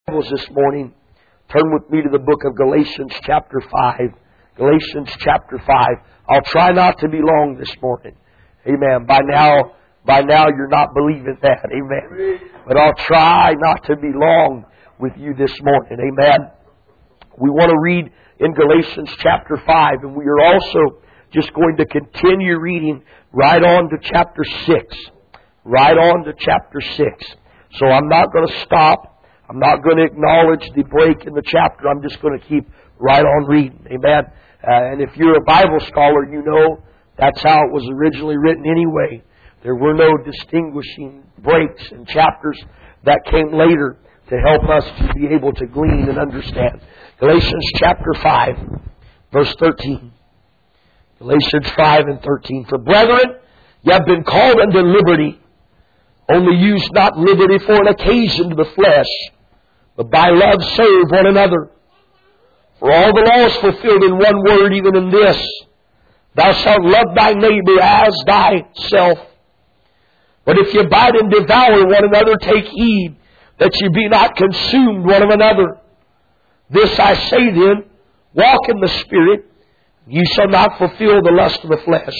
This morning, turn with me to the book of Galatians chapter 5. Galatians chapter 5. I'll try not to be long this morning. Amen. By now you're not believing that. Amen. But I'll try not to be long with you this morning. Amen. We want to read in Galatians chapter 5, and we are also just going to continue reading right on to chapter 6. Right on to chapter 6. So I'm not going to stop. I'm not going to acknowledge the break in the chapter. I'm just going to keep right on reading. Amen. And if you're a Bible scholar, you know that's how it was originally written anyway. There were no distinguishing breaks and chapters that came later to help us to be able to glean and understand. Galatians chapter 5, verse 13. Galatians 5 and 13. For brethren, ye have been called unto liberty. Only use not liberty for an occasion to the flesh, but by love serve one another. For all the law is fulfilled in one word, even in this: thou shalt love thy neighbor as thyself. But if ye bite and devour one another, take heed that ye be not consumed one of another. This I say then, walk in the Spirit, ye shall not fulfill the lust of the flesh.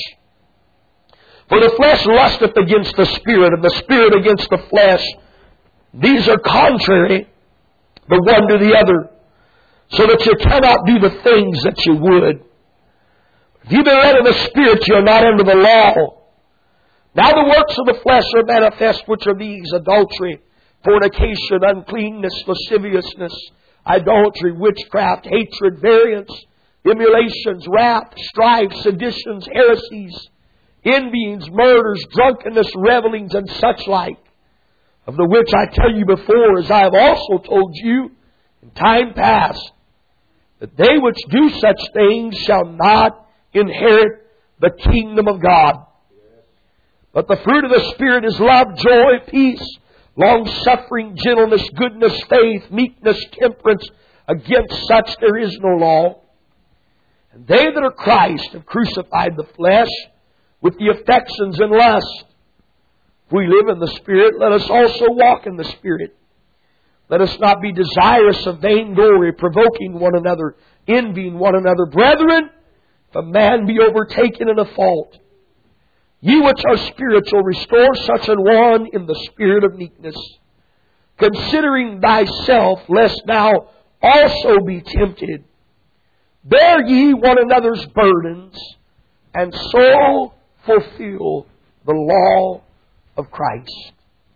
For the flesh lusteth against the Spirit, and the Spirit against the flesh. These are contrary the one to the other, so that you cannot do the things that you would. If you've been led of the Spirit, you are not under the law. Now the works of the flesh are manifest, which are these: adultery, fornication, uncleanness, lasciviousness, idolatry, witchcraft, hatred, variance, emulations, wrath, strife, seditions, heresies, envyings, murders, drunkenness, revellings, and such like, of the which I tell you before, as I have also told you in time past, that they which do such things shall not inherit the kingdom of God. But the fruit of the Spirit is love, joy, peace, long-suffering, gentleness, goodness, faith, meekness, temperance. Against such there is no law. And they that are Christ have crucified the flesh with the affections and lust. If we live in the Spirit, let us also walk in the Spirit. Let us not be desirous of vainglory, provoking one another, envying one another. Brethren, if a man be overtaken in a fault, ye which are spiritual, restore such an one in the spirit of meekness, considering thyself, lest thou also be tempted. Bear ye one another's burdens, and so fulfill the law of Christ.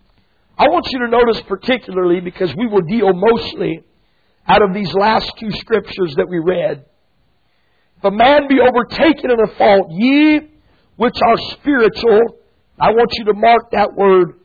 I want you to notice particularly, because we will deal mostly out of these last two scriptures that we read. If a man be overtaken in a fault, ye which are spiritual, I want you to mark that word,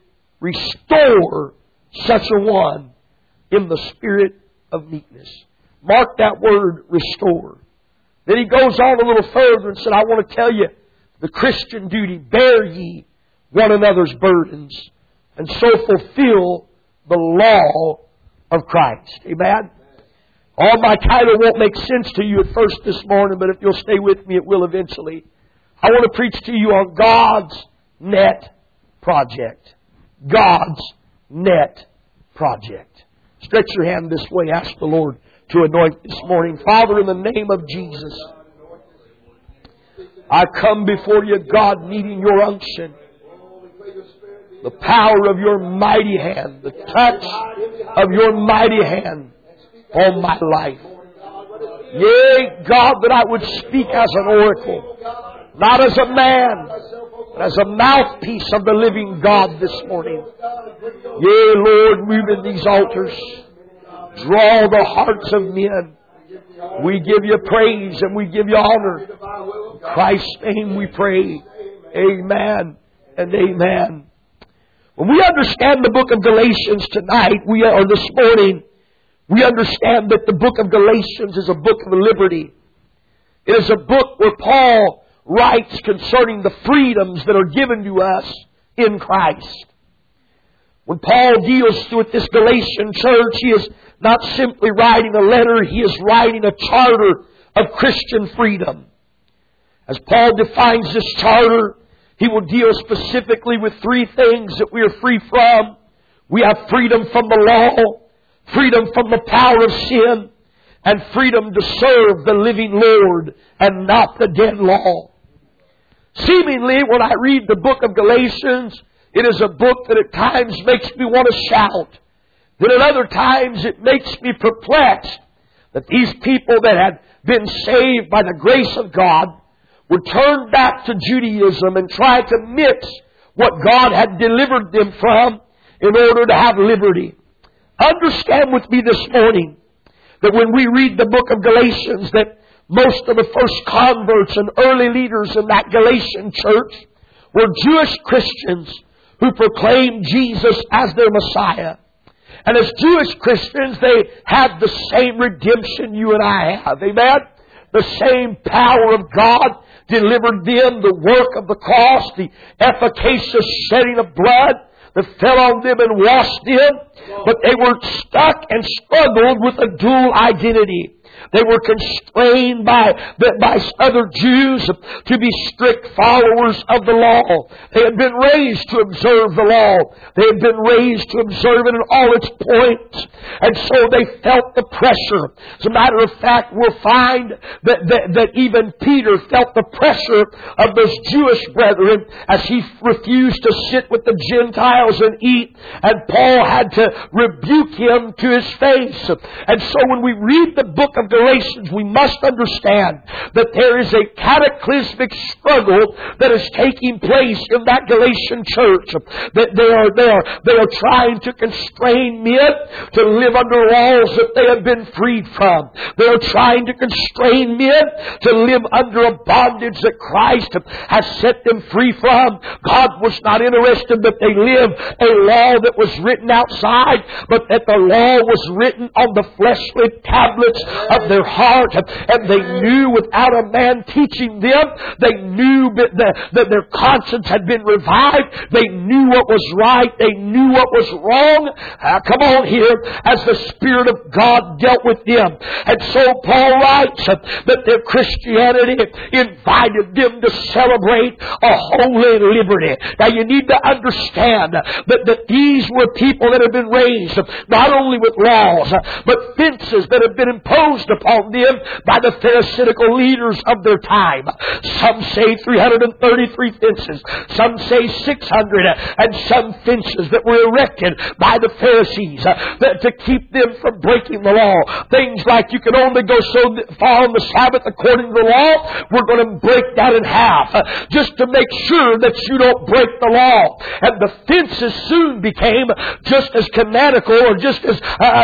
restore such a one in the spirit of meekness. Mark that word, restore. Then he goes on a little further and said, I want to tell you the Christian duty: bear ye one another's burdens, and so fulfill the law of Christ. Amen? All my title won't make sense to you at first this morning, but if you'll stay with me, it will eventually. I want to preach to you on God's net project. God's net project. Stretch your hand this way. Ask the Lord to anoint this morning. Father, in the name of Jesus, I come before you, God, needing your unction, the power of your mighty hand, the touch of your mighty hand on my life. Yea, God, that I would speak as an oracle, not as a man, but as a mouthpiece of the living God this morning. Yea, Lord, move in these altars. Draw the hearts of men. We give you praise and we give you honor. In Christ's name we pray. Amen and amen. When we understand the book of Galatians tonight, this morning, we understand that the book of Galatians is a book of liberty. It is a book where Paul writes concerning the freedoms that are given to us in Christ. When Paul deals with this Galatian church, he is not simply writing a letter, he is writing a charter of Christian freedom. As Paul defines this charter, he will deal specifically with three things that we are free from. We have freedom from the law, freedom from the power of sin, and freedom to serve the living Lord and not the dead law. Seemingly, when I read the book of Galatians, it is a book that at times makes me want to shout. That at other times it makes me perplexed that these people that had been saved by the grace of God would turn back to Judaism and try to mix what God had delivered them from in order to have liberty. Understand with me this morning that when we read the book of Galatians, that most of the first converts and early leaders in that Galatian church were Jewish Christians who proclaimed Jesus as their Messiah. And as Jewish Christians, they had the same redemption you and I have. Amen? The same power of God delivered them, the work of the cross, the efficacious shedding of blood that fell on them and washed them. But they were stuck and struggled with a dual identity. They were constrained by other Jews to be strict followers of the law. They had been raised to observe the law. They had been raised to observe it in all its points. And so they felt the pressure. As a matter of fact, we'll find that even Peter felt the pressure of those Jewish brethren as he refused to sit with the Gentiles and eat. And Paul had to rebuke him to his face. And so when we read the book of Galatians, we must understand that there is a cataclysmic struggle that is taking place in that Galatian church. That they are trying to constrain men to live under laws that they have been freed from. They are trying to constrain men to live under a bondage that Christ has set them free from. God was not interested that they live a law that was written outside, but that the law was written on the fleshly tablets of their heart. And they knew without a man teaching them, they knew that their conscience had been revived. They knew what was right. They knew what was wrong. Come on here, as the Spirit of God dealt with them. And so Paul writes that their Christianity invited them to celebrate a holy liberty. Now you need to understand that these were people that have been raised not only with laws, but fences that have been imposed upon them by the Pharisaical leaders of their time. Some say 333 fences, some say 600, and some fences that were erected by the Pharisees to keep them from breaking the law. Things like you can only go so far on the Sabbath according to the law. We're going to break that in half just to make sure that you don't break the law. And the fences soon became just as canonical or just as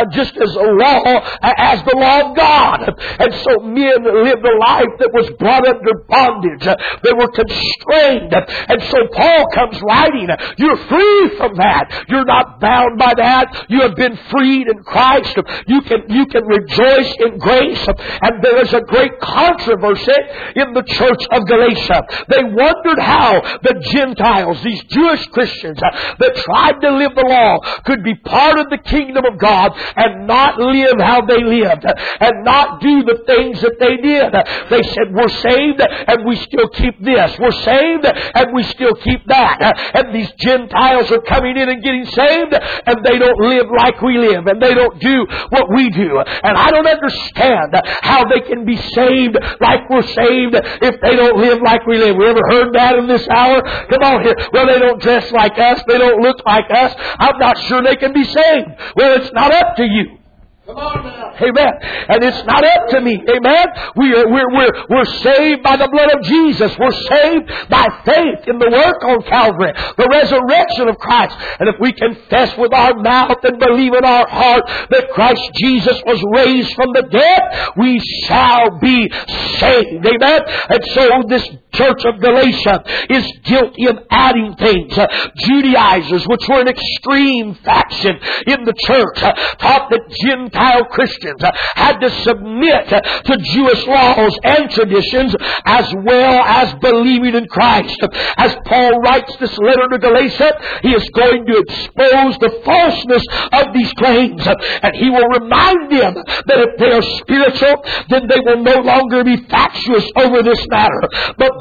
a law as the law of God. And so men lived a life that was brought under bondage. They were constrained. And so Paul comes writing, you're free from that. You're not bound by that. You have been freed in Christ. You can rejoice in grace. And there is a great controversy in the church of Galatia. They wondered how the Gentiles, these Jewish Christians that tried to live the law, could be part of the kingdom of God and not live how they lived and not do the things that they did. They said, we're saved and we still keep this. We're saved and we still keep that. And these Gentiles are coming in and getting saved and they don't live like we live and they don't do what we do. And I don't understand how they can be saved like we're saved if they don't live like we live. We ever heard that in this hour? Come on here. Well, they don't dress like us. They don't look like us. I'm not sure they can be saved. Well, it's not up to you. Come on now. Amen. And it's not up to me. Amen. We're saved by the blood of Jesus. We're saved by faith in the work on Calvary, the resurrection of Christ. And if we confess with our mouth and believe in our heart that Christ Jesus was raised from the dead, we shall be saved. Amen. And so this church of Galatia is guilty of adding things. Judaizers, which were an extreme faction in the church, taught that Gentile Christians had to submit to Jewish laws and traditions as well as believing in Christ. As Paul writes this letter to Galatia, he is going to expose the falseness of these claims. And he will remind them that if they are spiritual, then they will no longer be factious over this matter, but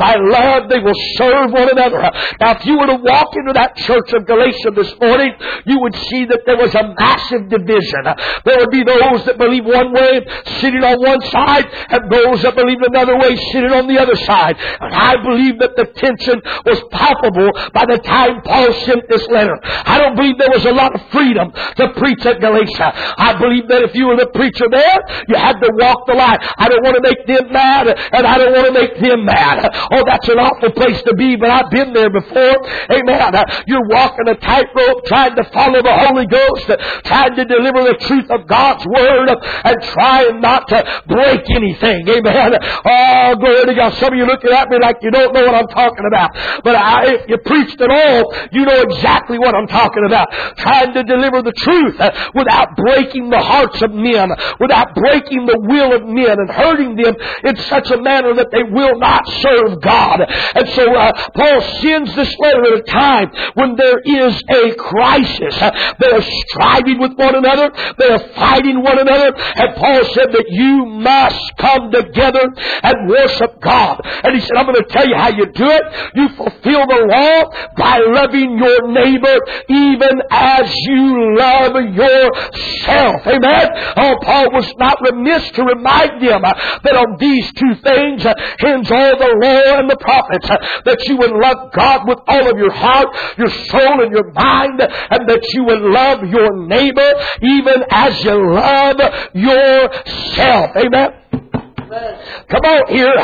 by love they will serve one another. Now, if you were to walk into that church of Galatia this morning, you would see that there was a massive division. There would be those that believe one way, sitting on one side, and those that believe another way, sitting on the other side. And I believe that the tension was palpable by the time Paul sent this letter. I don't believe there was a lot of freedom to preach at Galatia. I believe that if you were the preacher there, you had to walk the line. I don't want to make them mad, and I don't want to make them mad. Oh, that's an awful place to be, but I've been there before. Amen. You're walking a tightrope, trying to follow the Holy Ghost, trying to deliver the truth of God's Word, and trying not to break anything. Amen. Oh, glory to God. Some of you looking at me like you don't know what I'm talking about. But if you preached at all, you know exactly what I'm talking about. Trying to deliver the truth without breaking the hearts of men, without breaking the will of men and hurting them in such a manner that they will not serve God. And so Paul sends this letter at a time when there is a crisis. They are striving with one another. They are fighting one another. And Paul said that you must come together and worship God. And he said, I'm going to tell you how you do it. You fulfill the law by loving your neighbor even as you love yourself. Amen. Oh, Paul was not remiss to remind them that on these two things hinge all the law and the prophets. That you would love God with all of your heart, your soul, and your mind, and that you would love your neighbor even as you love yourself. Amen. Come on here.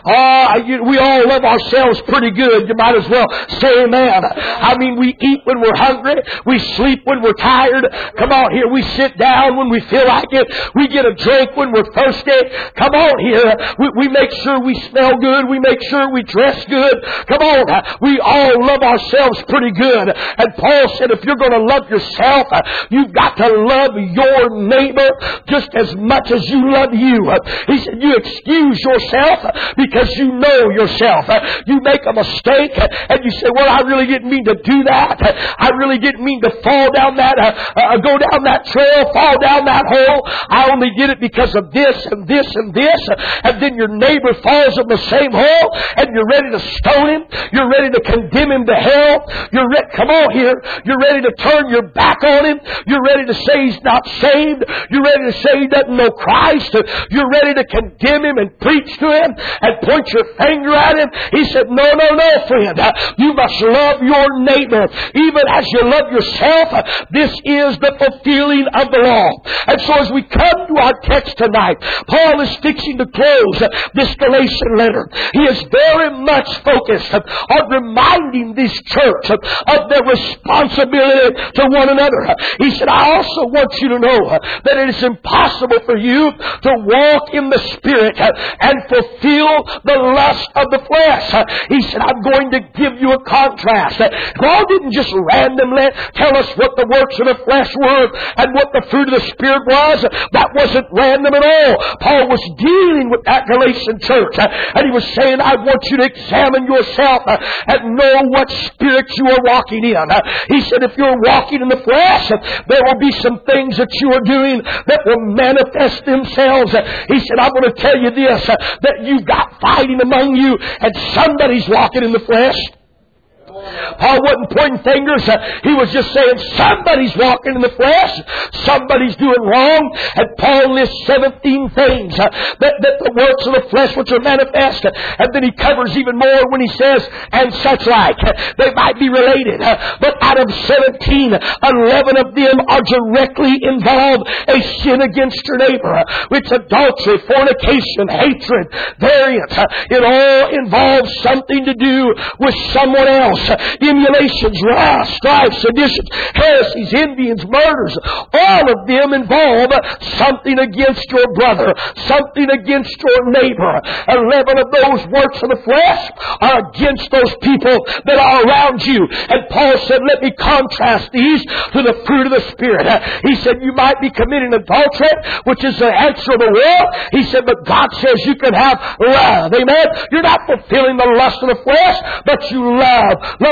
We all love ourselves pretty good. You might as well say amen. I mean, we eat when we're hungry. We sleep when we're tired. Come on here. We sit down when we feel like it. We get a drink when we're thirsty. Come on here. We make sure we smell good. We make sure we dress good. Come on. We all love ourselves pretty good. And Paul said if you're going to love yourself, you've got to love your neighbor just as much as you love you. He said you excuse yourself because you know yourself. You make a mistake and you say, well, I really didn't mean to do that. I really didn't mean to fall down that, go down that trail, fall down that hole. I only did it because of this and this and this. And then your neighbor falls in the same hole and you're ready to stone him. You're ready to condemn him to hell. Come on here. You're ready to turn your back on him. You're ready to say he's not saved. You're ready to say he doesn't know Christ. You're ready to condemn him and preach to him and point your finger at him. He said, no, friend. You must love your neighbor even as you love yourself. This is the fulfilling of the law. And so as we come to our text tonight, Paul is fixing to close this Galatian letter. He is very much focused on reminding this church of their responsibility to one another. He said, I also want you to know that it is impossible for you to walk in the Spirit and fulfill the lust of the flesh. He said, I'm going to give you a contrast. Paul didn't just randomly tell us what the works of the flesh were and what the fruit of the Spirit was. That wasn't random at all. Paul was dealing with that Galatian church, and he was saying, I want you to examine yourself and know what spirit you are walking in. He said, if you're walking in the flesh, there will be some things that you are doing that will manifest themselves. He said, I'm going to tell you this, that you've got fighting among you, and somebody's walking in the flesh. Paul wasn't pointing fingers. He was just saying somebody's walking in the flesh. Somebody's doing wrong. And Paul lists 17 things that the works of the flesh which are manifest. And then he covers even more when he says, and such like. They might be related. But out of 17, 11 of them are directly involved a sin against your neighbor. It's adultery, fornication, hatred, variance. It all involves something to do with someone else. Emulations, wrath, strife, seditions, heresies, envyings, murders. All of them involve something against your brother, something against your neighbor. 11 of those works of the flesh are against those people that are around you. And Paul said, let me contrast these to the fruit of the Spirit. He said, you might be committing adultery, which is the answer of the world. He said, but God says you can have love. Amen? You're not fulfilling the lust of the flesh, but you love. Love is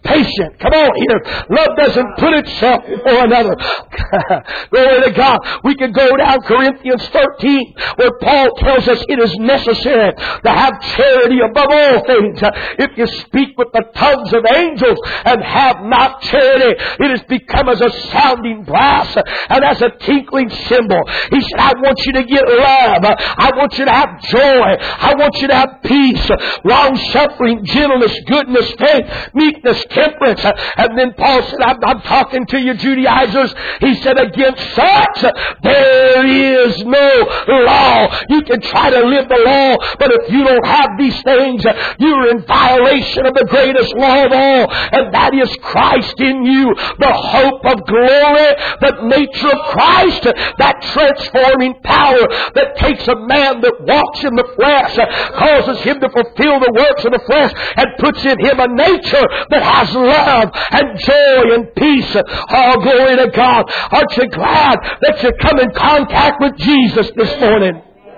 patient. Come on here. Love doesn't put itself before another. Glory to God. We can go down Corinthians 13 where Paul tells us it is necessary to have charity above all things. If you speak with the tongues of angels and have not charity, it has become as a sounding brass and as a tinkling cymbal. He said, I want you to get love. I want you to have joy. I want you to have peace, long-suffering, gentleness, goodness, faith, meekness, temperance. And then Paul said, I'm talking to you Judaizers. He said, against such there is no law. You can try to live the law, but if you don't have these things, you're in violation of the greatest law of all, and that is Christ in you, the hope of glory, the nature of Christ, that transforming power that takes a man that walks in the flesh, causes him to fulfill the works of the flesh, and puts in him a nature that has love and joy and peace. Oh, glory to God. Aren't you glad that you come in contact with Jesus this morning?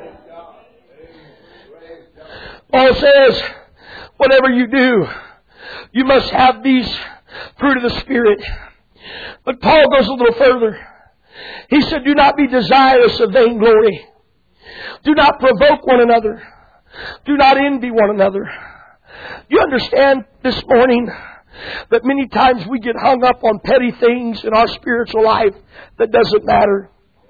Paul says, whatever you do, you must have these fruit of the Spirit. But Paul goes a little further. He said, do not be desirous of vainglory. Do not provoke one another. Do not envy one another. You understand this morning that many times we get hung up on petty things in our spiritual life that doesn't matter.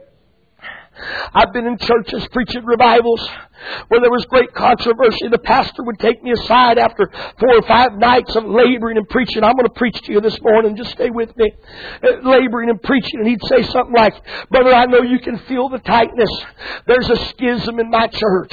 I've been in churches preaching revivals where there was great controversy. The pastor would take me aside after 4 or 5 nights of laboring and preaching. I'm going to preach to you this morning. Just stay with me. Laboring and preaching. And he'd say something like, brother, I know you can feel the tightness. There's a schism in my church.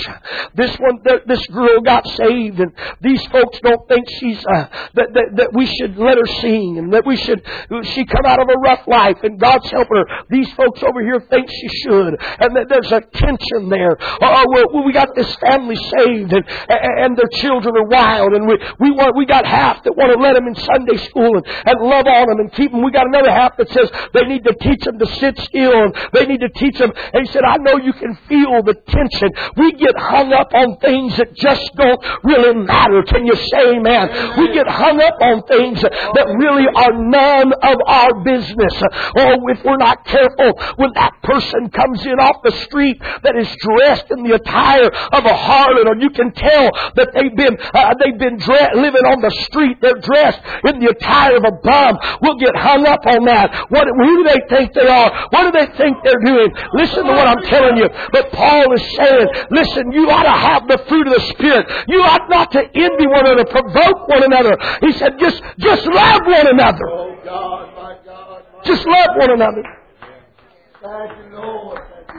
This girl got saved, and these folks don't think she's that we should let her sing, and that she come out of a rough life, and God's helping her. These folks over here think she should, and that there's a tension there. We got this family saved, and their children are wild, and we got half that want to let them in Sunday school and love on them and keep them. We got another half that says they need to teach them to sit still, and they need to teach them. And he said, I know you can feel the tension. We get hung up on things that just don't really matter. Can you say amen? We get hung up on things that really are none of our business. Oh, if we're not careful, when that person comes in off the street that is dressed in the attire of a harlot, or you can tell that they've been living on the street, they're dressed in the attire of a bum, we'll get hung up on that. Who do they think they are? What do they think they're doing? Listen to what I'm telling you. But Paul is saying, listen, you ought to have the fruit of the Spirit. You ought not to envy one another, provoke one another. He said, just love one another. Oh God, my God. Just love one another. Thank you, Lord.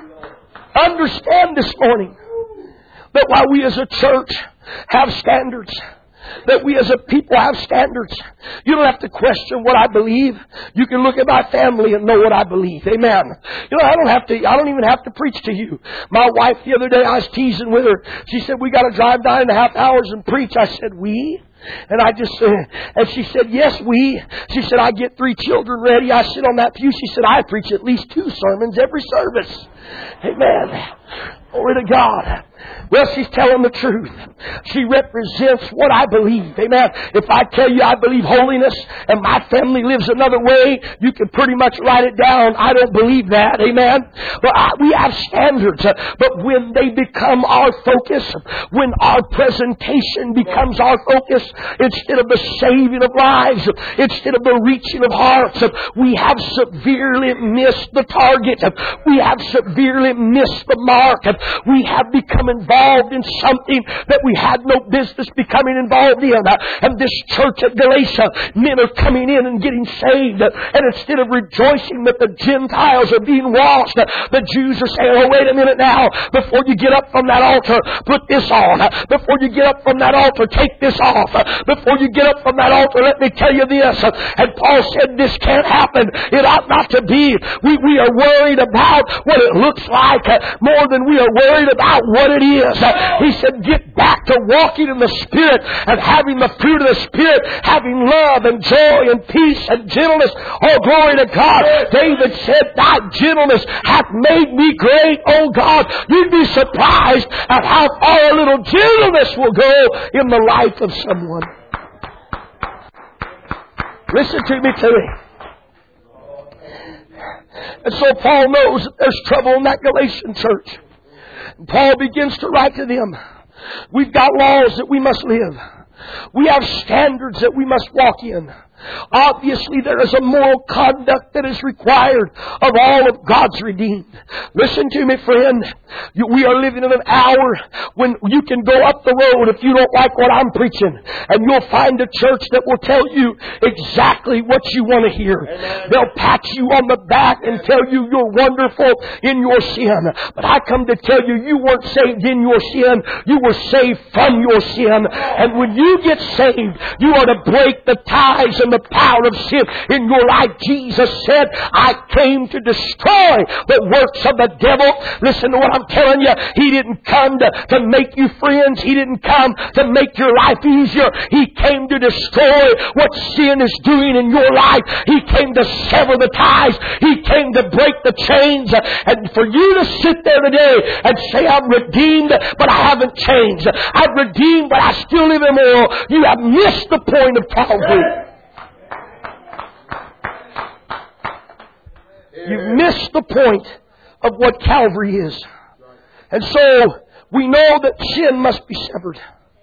Understand this morning that while we as a church have standards, that we as a people have standards, you don't have to question what I believe. You can look at my family and know what I believe. Amen. You know, I don't even have to preach to you. My wife the other day, I was teasing with her. She said, we got to drive 9.5 hours and preach. I said, we? And and she said, yes, we. She said, I get 3 children ready. I sit on that pew. She said, I preach at least 2 sermons every service. Amen. Glory to God. Well, she's telling the truth. She represents what I believe. Amen. If I tell you I believe holiness and my family lives another way, you can pretty much write it down. I don't believe that. Amen. But we have standards. But when they become our focus, when our presentation becomes our focus, instead of the saving of lives, instead of the reaching of hearts, we have severely missed the target. We have severely missed the mark. We have become involved in something that we had no business becoming involved in. And this church at Galatia, men are coming in and getting saved. And instead of rejoicing that the Gentiles are being washed, the Jews are saying, oh, wait a minute now. Before you get up from that altar, put this on. Before you get up from that altar, take this off. Before you get up from that altar, let me tell you this. And Paul said this can't happen. It ought not to be. We are worried about what it looks like more than we are worried about what it is. He said, get back to walking in the Spirit and having the fruit of the Spirit, having love and joy and peace and gentleness. Oh, glory to God. David said, thy gentleness hath made me great. Oh, God, you'd be surprised at how far a little gentleness will go in the life of someone. Listen to me today. And so Paul knows that there's trouble in that Galatian church. And Paul begins to write to them. We've got laws that we must live. We have standards that we must walk in. Obviously, there is a moral conduct that is required of all of God's redeemed. Listen to me, friend. We are living in an hour when you can go up the road if you don't like what I'm preaching, and you'll find a church that will tell you exactly what you want to hear. Amen. They'll pat you on the back and tell you you're wonderful in your sin. But I come to tell you, you weren't saved in your sin. You were saved from your sin. And when you get saved, you are to break the ties and the power of sin in your life. Jesus said, I came to destroy the works of the devil. Listen to what I'm telling you. He didn't come to make you friends. He didn't come to make your life easier. He came to destroy what sin is doing in your life. He came to sever the ties. He came to break the chains. And for you to sit there today and say, I'm redeemed, but I haven't changed. I'm redeemed, but I still live immoral. You have missed the point of Calvary. You've missed the point of what Calvary is. And so, we know that sin must be severed.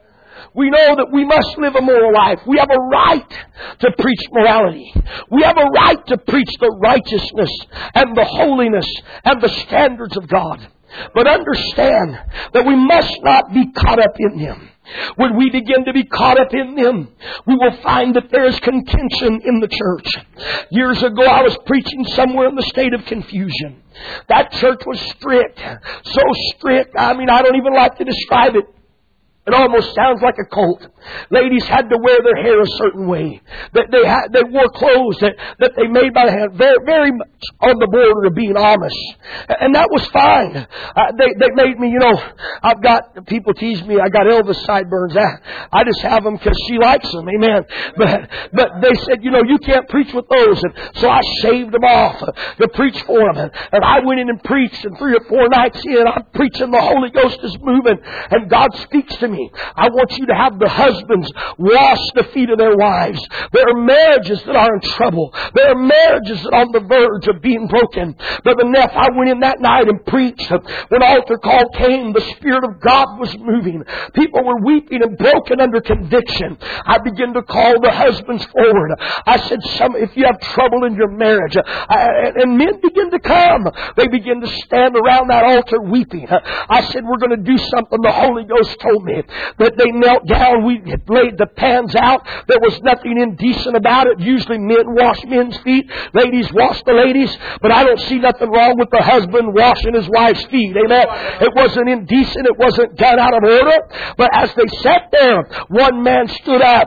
We know that we must live a moral life. We have a right to preach morality. We have a right to preach the righteousness and the holiness and the standards of God. But understand that we must not be caught up in them. When we begin to be caught up in them, we will find that there is contention in the church. Years ago, I was preaching somewhere in the state of confusion. That church was strict. So strict, I don't even like to describe it. It almost sounds like a cult. Ladies had to wear their hair a certain way. They wore clothes that they made by hand, very, very much on the border of being Amish. And that was fine. They made me, I've got, people tease me, I got Elvis sideburns. I just have them because she likes them, amen. But they said, you can't preach with those. And so I shaved them off to preach for them. And I went in and preached, and 3 or 4 nights in, I'm preaching, the Holy Ghost is moving, and God speaks to me. I want you to have the husbands wash the feet of their wives. There are marriages that are in trouble. There are marriages that are on the verge of being broken. Brother Neff, I went in that night and preached. When altar call came, the Spirit of God was moving. People were weeping and broken under conviction. I began to call the husbands forward. I said, if you have trouble in your marriage, and men begin to come. They begin to stand around that altar weeping. I said, we're going to do something. The Holy Ghost told me. But they knelt down. We had laid the pans out. There was nothing indecent about it. Usually men wash men's feet. Ladies wash the ladies. But I don't see nothing wrong with the husband washing his wife's feet. Amen. It wasn't indecent. It wasn't done out of order. But as they sat there, one man stood up.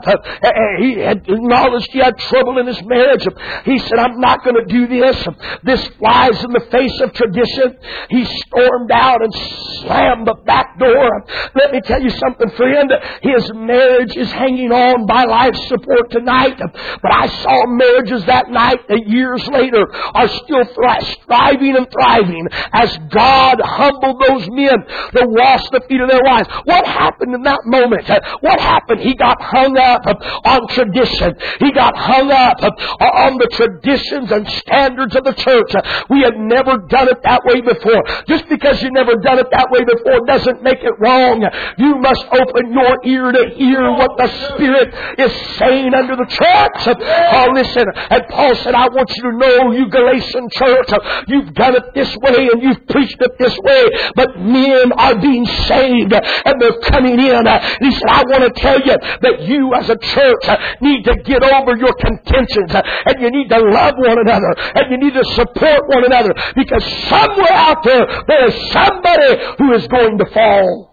He had acknowledged he had trouble in his marriage. He said, I'm not going to do this. This flies in the face of tradition. He stormed out and slammed the back door. Let me tell you something, friend. His marriage is hanging on by life support tonight. But I saw marriages that night that years later are still striving and thriving as God humbled those men to wash the feet of their wives. What happened in that moment? What happened? He got hung up on tradition. He got hung up on the traditions and standards of the church. We had never done it that way before. Just because you never done it that way before doesn't make it wrong. You must open your ear to hear what the Spirit is saying under the church. Oh, listen. And Paul said, I want you to know, you Galatian church, you've done it this way and you've preached it this way, but men are being saved and they're coming in. And he said, I want to tell you that you as a church need to get over your contentions and you need to love one another and you need to support one another, because somewhere out there is somebody who is going to fall.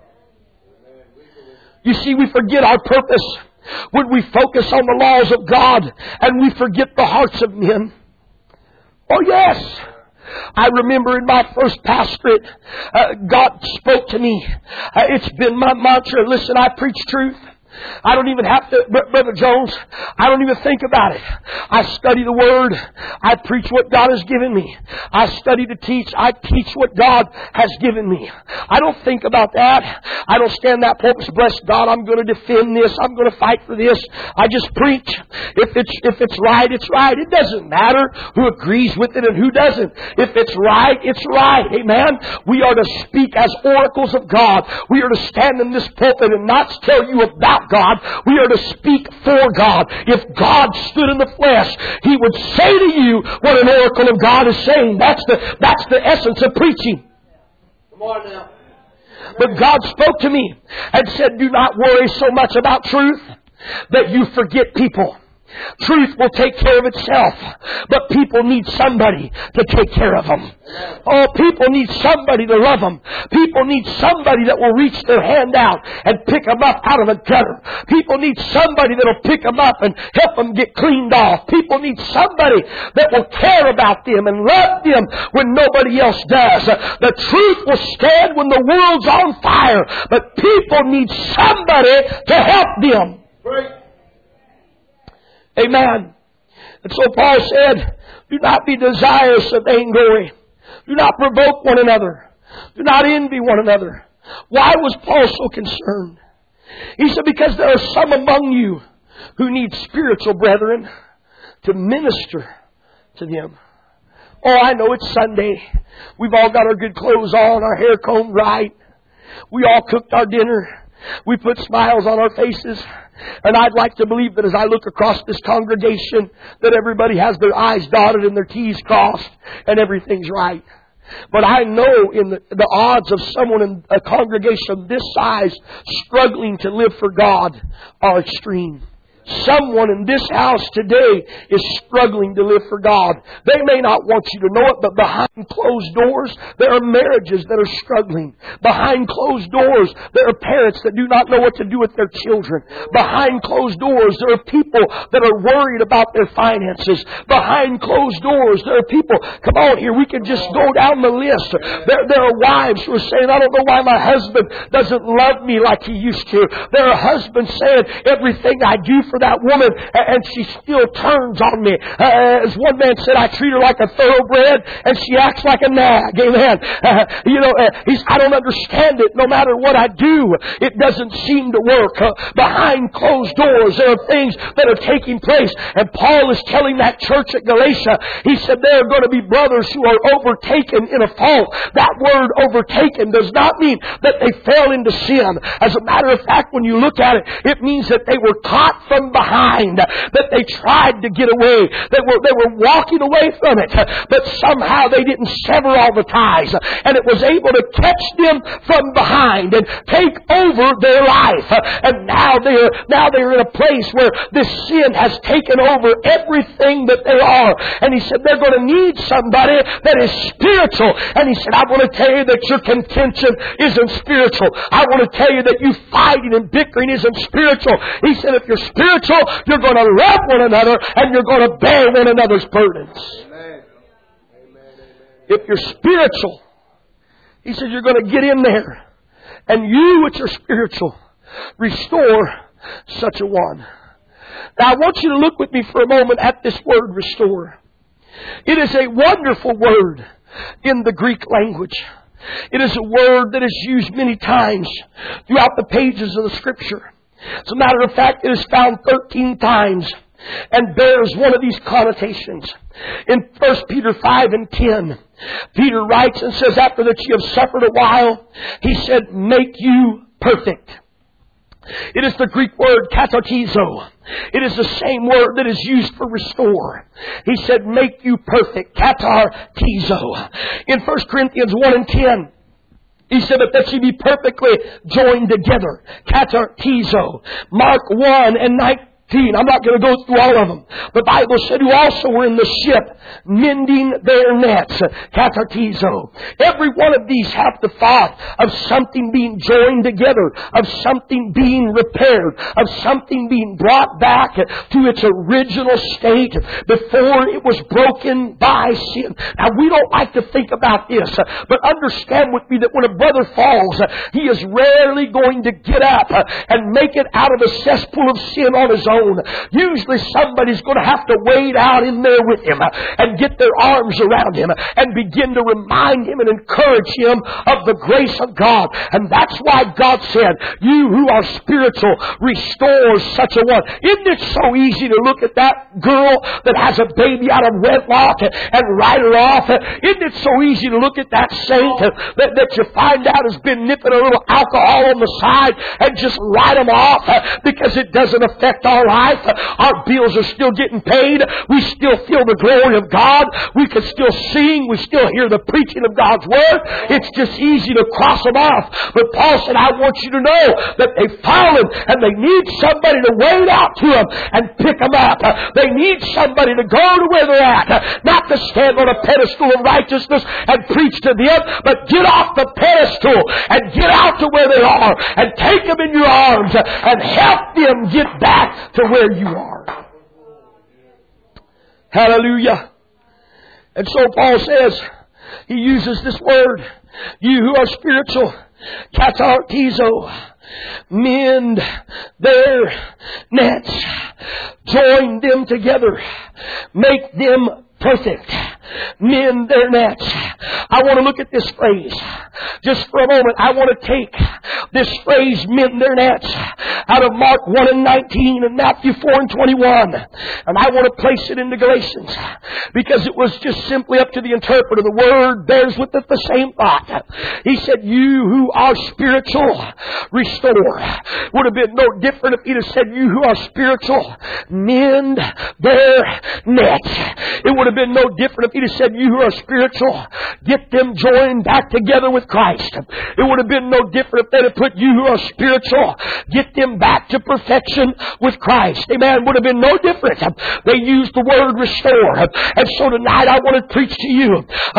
You see, we forget our purpose when we focus on the laws of God and we forget the hearts of men. Oh yes, I remember in my first pastorate, God spoke to me. It's been my mantra. Listen, I preach truth. I don't even have to, Brother Jones, I don't even think about it. I study the Word. I preach what God has given me. I study to teach. I teach what God has given me. I don't think about that. I don't stand that pulpit, bless God, I'm going to defend this. I'm going to fight for this. I just preach. If it's right, it's right. It doesn't matter who agrees with it and who doesn't. If it's right, it's right. Amen? We are to speak as oracles of God. We are to stand in this pulpit and not tell you about God. We are to speak for God. If God stood in the flesh, He would say to you what an oracle of God is saying. That's the essence of preaching. Come on now. But God spoke to me and said, do not worry so much about truth that you forget people. Truth will take care of itself, but people need somebody to take care of them. Oh, people need somebody to love them. People need somebody that will reach their hand out and pick them up out of a gutter. People need somebody that will pick them up and help them get cleaned off. People need somebody that will care about them and love them when nobody else does. The truth will stand when the world's on fire, but people need somebody to help them. Right. Amen. And so Paul said, do not be desirous of vainglory. Do not provoke one another. Do not envy one another. Why was Paul so concerned? He said, because there are some among you who need spiritual brethren to minister to them. Oh, I know it's Sunday. We've all got our good clothes on, our hair combed right. We all cooked our dinner. We put smiles on our faces. And I'd like to believe that as I look across this congregation, that everybody has their I's dotted and their T's crossed and everything's right. But I know in the odds of someone in a congregation this size struggling to live for God are extreme. Someone in this house today is struggling to live for God. They may not want you to know it, but behind closed doors, there are marriages that are struggling. Behind closed doors, there are parents that do not know what to do with their children. Behind closed doors, there are people that are worried about their finances. Behind closed doors, there are people, come on here, we can just go down the list. There are wives who are saying, I don't know why my husband doesn't love me like he used to. There are husbands saying, everything I do for that woman, and she still turns on me. As one man said, I treat her like a thoroughbred, and she acts like a nag. Amen. I don't understand it. No matter what I do, it doesn't seem to work. Behind closed doors, there are things that are taking place. And Paul is telling that church at Galatia, he said there are going to be brothers who are overtaken in a fault. That word overtaken does not mean that they fell into sin. As a matter of fact, when you look at it, it means that they were caught from behind, that they tried to get away. They were walking away from it, but somehow they didn't sever all the ties, and it was able to catch them from behind and take over their life. And now they're in a place where this sin has taken over everything that they are. And he said they're going to need somebody that is spiritual. And he said, I want to tell you that your contention isn't spiritual. I want to tell you that you fighting and bickering isn't spiritual. He said if you're spiritual, you're going to love one another and you're going to bear one another's burdens. Amen. If you're spiritual, he said you're going to get in there and you which are spiritual restore such a one. Now I want you to look with me for a moment at this word restore. It is a wonderful word in the Greek language. It is a word that is used many times throughout the pages of the Scripture. As a matter of fact, it is found 13 times and bears one of these connotations. In 1 Peter 5 and 10, Peter writes and says, after that you have suffered a while, he said, make you perfect. It is the Greek word katartizo. It is the same word that is used for restore. He said, make you perfect. Katartizo. In 1 Corinthians 1 and 10, he said that ye be perfectly joined together. Katartizo. Mark 1 and I'm not going to go through all of them. The Bible said who also were in the ship mending their nets. Katartizo. Every one of these have the thought of something being joined together, of something being repaired, of something being brought back to its original state before it was broken by sin. Now, we don't like to think about this, but understand with me that when a brother falls, he is rarely going to get up and make it out of a cesspool of sin on his own. Usually somebody's going to have to wade out in there with him and get their arms around him and begin to remind him and encourage him of the grace of God. And that's why God said, you who are spiritual, restore such a one. Isn't it so easy to look at that girl that has a baby out of wedlock and write her off? Isn't it so easy to look at that saint that you find out has been nipping a little alcohol on the side and just write them off because it doesn't affect our life? Our bills are still getting paid. We still feel the glory of God. We can still sing. We still hear the preaching of God's Word. It's just easy to cross them off. But Paul said, I want you to know that they've fallen and they need somebody to wade out to them and pick them up. They need somebody to go to where they're at. Not to stand on a pedestal of righteousness and preach to them, but get off the pedestal and get out to where they are and take them in your arms and help them get back to where you are. Hallelujah. And so Paul says, he uses this word, you who are spiritual, katartizo, mend their nets, join them together, make them perfect, mend their nets. I want to look at this phrase just for a moment. I want to take this phrase, mend their nets, out of Mark 1:19 and Matthew 4:21. And I want to place it into Galatians because it was just simply up to the interpreter. The word bears with it the same thought. He said, you who are spiritual, restore. Would have been no different if he'd have said, you who are spiritual, mend their nets. It would have been no different if he'd have said, you who are spiritual, get them joined back together with Christ. It would have been no different if they'd have put, you who are spiritual, get them back to perfection with Christ. Amen. Would have been no different. They used the word restore. And so tonight I want to preach to you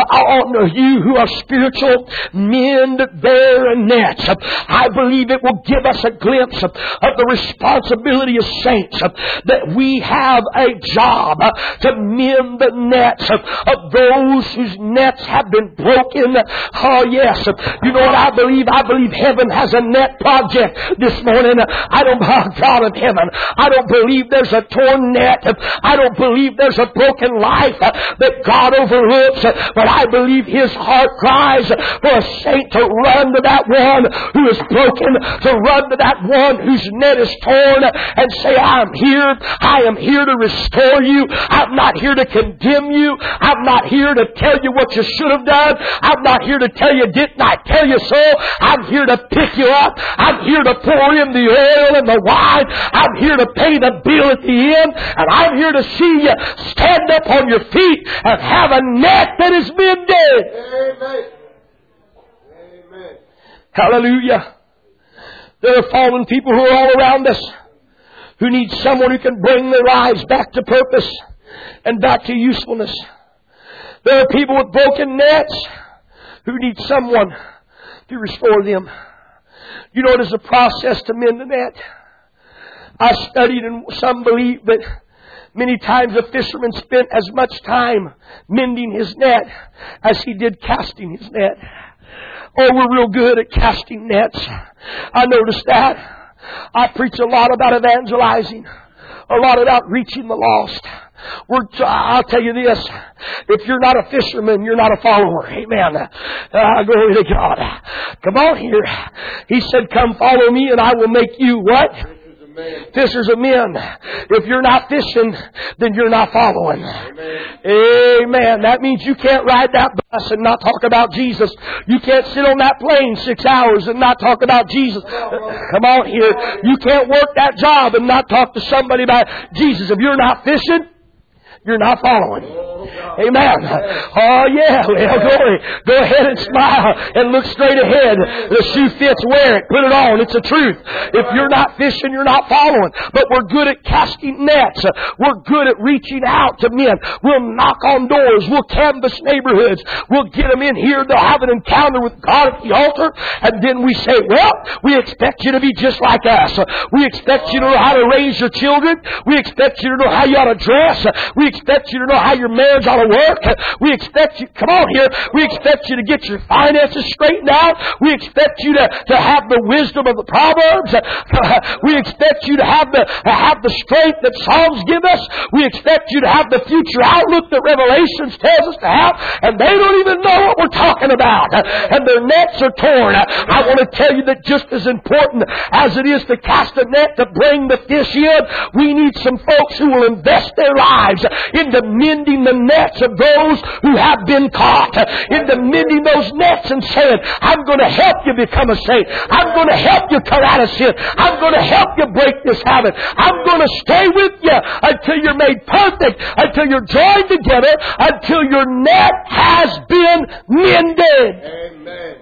on you who are spiritual, mend their nets. I believe it will give us a glimpse of the responsibility of saints, that we have a job to mend the nets of those whose nets have been broken. Oh yes. You know what I believe? I believe heaven has a net project this morning. I don't, God of heaven, I don't believe there's a torn net. I don't believe there's a broken life that God overlooks. But I believe His heart cries for a saint to run to that one who is broken, to run to that one whose net is torn and say, I'm here. I am here to restore you. I'm not here to condemn you. I'm not here to tell you what you should have done. I'm not here to tell you, didn't I tell you so? I'm here to pick you up. I'm here to pour in the oil and the wine. I'm here to pay the bill at the end. And I'm here to see you stand up on your feet and have a net that is mended. Amen. Amen. Hallelujah. There are fallen people who are all around us who need someone who can bring their lives back to purpose and back to usefulness. There are people with broken nets who need someone to restore them. You know, it is a process to mend a net. I studied, and some believe that many times a fisherman spent as much time mending his net as he did casting his net. Oh, we're real good at casting nets. I noticed that. I preach a lot about evangelizing, a lot about reaching the lost. I'll tell you this, if you're not a fisherman, you're not a follower. Amen. Glory to God. Come on here. He said, come follow me and I will make you what? Fishers of men. If you're not fishing, then you're not following. Amen. That means you can't ride that bus and not talk about Jesus. You can't sit on that plane 6 hours and not talk about Jesus. Come on here. You can't work that job and not talk to somebody about Jesus. If you're not fishing, you're not following. Amen. Oh yeah. Well, glory. Go ahead and smile and look straight ahead. The shoe fits, wear it. Put it on. It's the truth. If you're not fishing, you're not following. But we're good at casting nets. We're good at reaching out to men. We'll knock on doors. We'll canvass neighborhoods. We'll get them in here. They'll have an encounter with God at the altar. And then we say, well, we expect you to be just like us. We expect you to know how to raise your children. We expect you to know how you ought to dress. We expect you to know how your marriage ought to work. We expect you, come on here, we expect you to get your finances straightened out. We expect you to have the wisdom of the Proverbs. We expect you to have the strength that Psalms give us. We expect you to have the future outlook that Revelations tells us to have. And they don't even know what we're talking about. And their nets are torn. I want to tell you that just as important as it is to cast a net to bring the fish in, we need some folks who will invest their lives into mending the nets of those who have been caught, into mending those nets and saying, I'm going to help you become a saint. I'm going to help you come out of sin. I'm going to help you break this habit. I'm going to stay with you until you're made perfect, until you're joined together, until your net has been mended. Amen.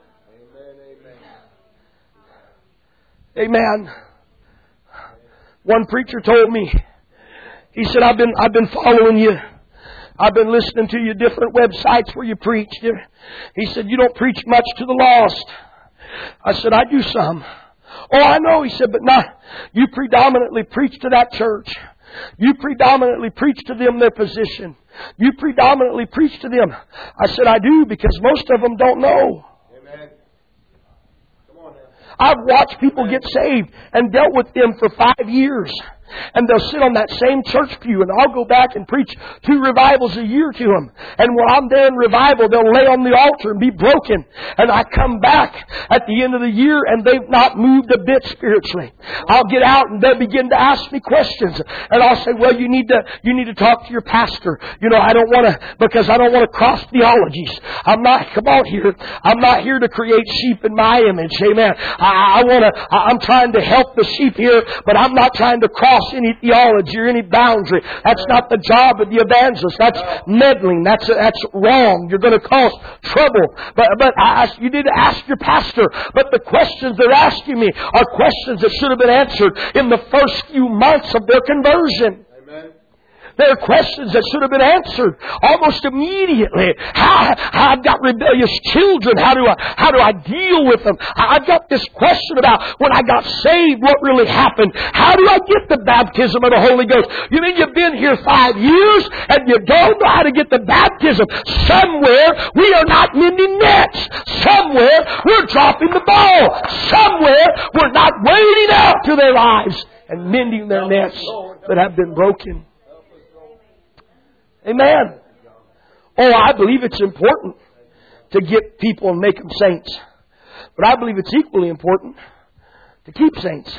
Amen. One preacher told me, he said, I've been following you. I've been listening to you different websites where you preach. He said, you don't preach much to the lost. I said, I do some. Oh, I know. He said, but not. You predominantly preach to that church. You predominantly preach to them their position. You predominantly preach to them. I said, I do, because most of them don't know. I've watched people get saved and dealt with them for 5 years. And they'll sit on that same church pew, and I'll go back and preach 2 revivals a year to them. And while I'm there in revival, they'll lay on the altar and be broken. And I come back at the end of the year, and they've not moved a bit spiritually. I'll get out, and they'll begin to ask me questions. And I'll say, well, you need to talk to your pastor. You know, I don't want to, because I don't want to cross theologies. I'm not here to create sheep in my image. Amen. I'm trying to help the sheep here, but I'm not trying to cross any theology or any boundary. That's not the job of the evangelist. That's meddling. That's wrong. You're going to cause trouble. But you need to ask your pastor. But the questions they're asking me are questions that should have been answered in the first few months of their conversion. There are questions that should have been answered almost immediately. How I've got rebellious children. How do I deal with them? I've got this question about when I got saved, what really happened? How do I get the baptism of the Holy Ghost? You mean you've been here 5 years and you don't know how to get the baptism? Somewhere we are not mending nets. Somewhere we're dropping the ball. Somewhere we're not wading out to their lives and mending their nets that have been broken. Amen. Oh, I believe it's important to get people and make them saints. But I believe it's equally important to keep saints.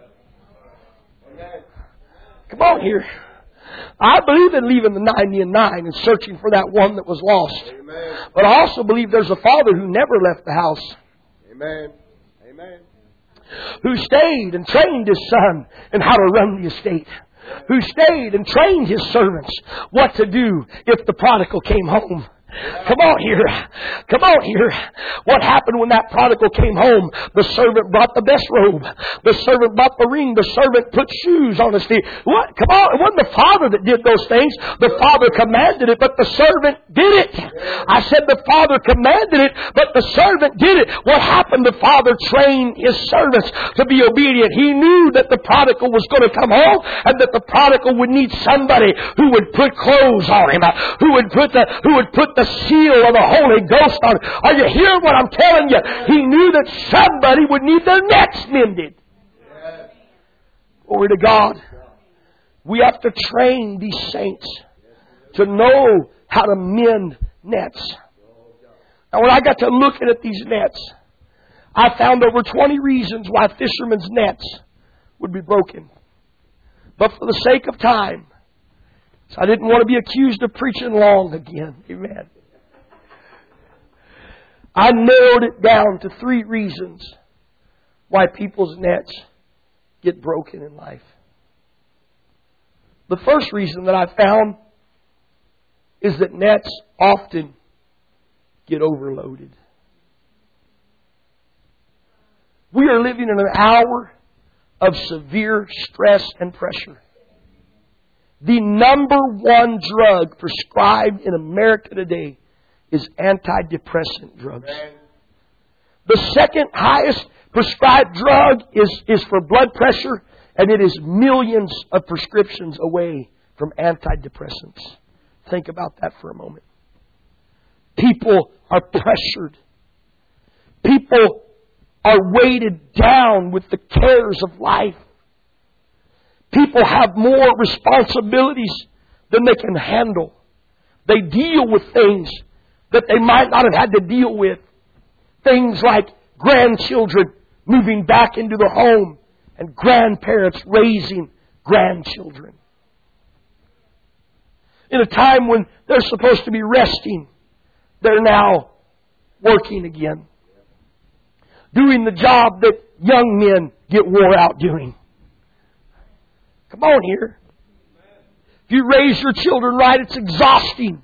Come on here. I believe in leaving the 99 and searching for that one that was lost. But I also believe there's a father who never left the house. Amen. Amen. Who stayed and trained his son in how to run the estate. Who stayed and trained his servants what to do if the prodigal came home. Come on here. Come on here. What happened when that prodigal came home? The servant brought the best robe. The servant brought the ring. The servant put shoes on his feet. What? Come on. It wasn't the father that did those things. The father commanded it, but the servant did it. I said the father commanded it, but the servant did it. What happened? The father trained his servants to be obedient. He knew that the prodigal was going to come home and that the prodigal would need somebody who would put clothes on him, who would put the seal of the Holy Ghost on it. Are you hearing what I'm telling you? He knew that somebody would need their nets mended. Glory to God. We have to train these saints to know how to mend nets. Now, when I got to looking at these nets, I found over 20 reasons why fishermen's nets would be broken. But for the sake of time, so I didn't want to be accused of preaching long again. Amen. I narrowed it down to 3 reasons why people's nets get broken in life. The first reason that I found is that nets often get overloaded. We are living in an hour of severe stress and pressure. The number one drug prescribed in America today is antidepressant drugs. The second highest prescribed drug is for blood pressure, and it is millions of prescriptions away from antidepressants. Think about that for a moment. People are pressured. People are weighted down with the cares of life. People have more responsibilities than they can handle. They deal with things that they might not have had to deal with. Things like grandchildren moving back into the home and grandparents raising grandchildren. In a time when they're supposed to be resting, they're now working again. Doing the job that young men get wore out doing. Come on here. If you raise your children right, it's exhausting.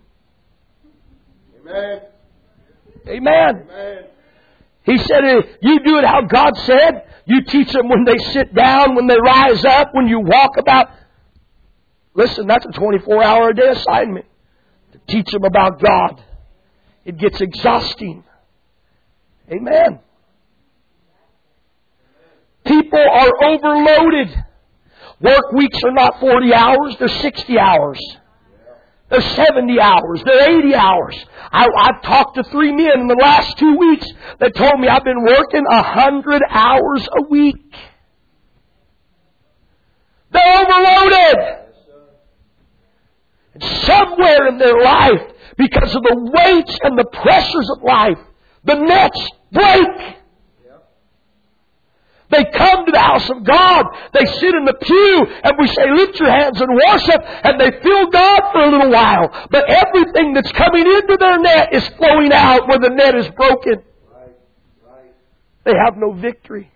Amen. Amen. Amen. He said, you do it how God said. You teach them when they sit down, when they rise up, when you walk about. Listen, that's a 24-hour-a-day assignment. To teach them about God. It gets exhausting. Amen. People are overloaded. Work weeks are not 40 hours, they're 60 hours. They're 70 hours. They're 80 hours. I've talked to 3 men in the last 2 weeks that told me I've been working 100 hours a week. They're overloaded. And somewhere in their life, because of the weights and the pressures of life, the nets break. They come to the house of God. They sit in the pew and we say, lift your hands and worship. And they feel God for a little while. But everything that's coming into their net is flowing out where the net is broken. They have no victory.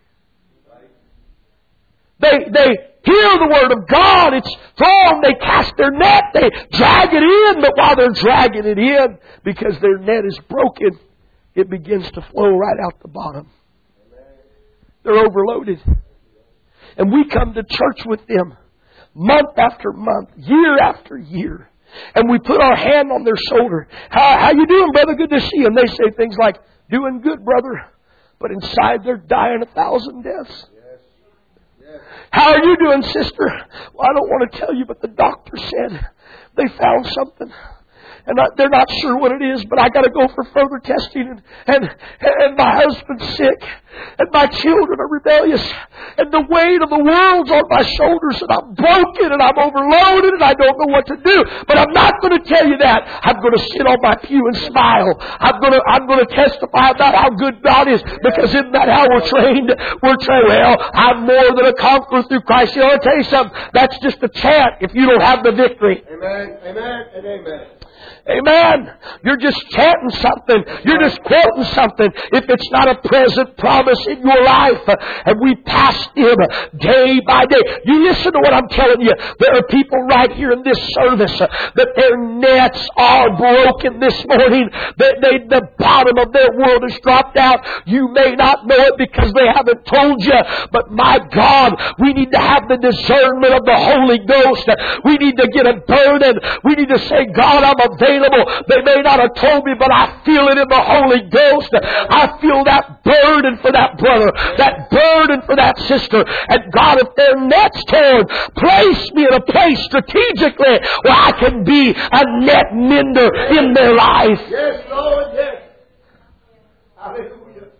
They hear the Word of God. It's strong. They cast their net. They drag it in. But while they're dragging it in, because their net is broken, it begins to flow right out the bottom. They're overloaded. And we come to church with them month after month, year after year. And we put our hand on their shoulder. How you doing, brother? Good to see you. And they say things like, doing good, brother. But inside they're dying 1,000 deaths. Yes. How are you doing, sister? Well, I don't want to tell you, but the doctor said they found something. And they're not sure what it is, but I got to go for further testing. And my husband's sick. And my children are rebellious. And the weight of the world's on my shoulders. And I'm broken and I'm overloaded and I don't know what to do. But I'm not going to tell you that. I'm going to sit on my pew and smile. I'm going to testify about how good God is. Because isn't that how we're trained? We're trained, well, I'm more than a conqueror through Christ. You know, I'll tell you something. That's just a chant if you don't have the victory. Amen. Amen. And amen. Amen. You're just chanting something. You're just quoting something. If it's not a present promise in your life. And we pass them day by day. You listen to what I'm telling you. There are people right here in this service that their nets are broken this morning. The bottom of their world has dropped out. You may not know it because they haven't told you. But my God, we need to have the discernment of the Holy Ghost. We need to get a burden. We need to say, God, I'm available. They may not have told me, but I feel it in the Holy Ghost. I feel that burden for that brother, that burden for that sister. And God, if their net's torn, place me in a place strategically where I can be a net mender in their life. Yes, Lord, yes. Hallelujah.